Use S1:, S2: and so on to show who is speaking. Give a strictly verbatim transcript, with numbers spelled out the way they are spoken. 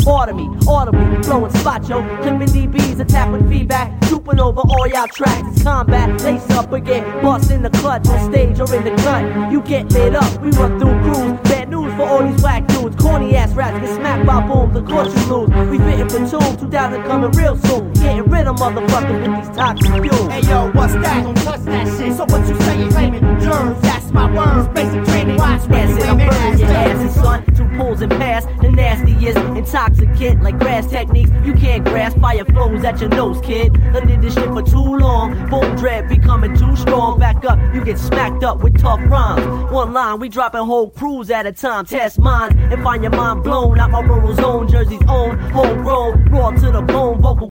S1: Order me, audibly, flowing spot, yo. Clipping D Bs, attack with feedback. Trooping over all y'all tracks. It's combat, lace up or get bust in the clutch. On stage or in the cut, you get lit up. We run through crews. Bad news for all these whack dudes. Corny ass rats get smacked by booms. Of course you lose. We fitting platoon, two thousand coming real soon. Getting rid of motherfuckers with these toxic fuels.
S2: Hey yo, what's that? Don't touch that shit. So what you saying? Claiming germs, that's my words. Basic training, watch me.
S1: Acid, I'm burning your ass, son. Two pulls and pass. The nastiest intoxicant, like grass techniques. You can't grasp fire flows at your nose, kid. I did this shit for too long. Boom dread becoming too strong. Back up, you get smacked up with tough rhymes. One line, we dropping whole crews at a time. Test mine and find your mind blown out my rural zone. Jersey's own, homegrown, raw to the bone, vocal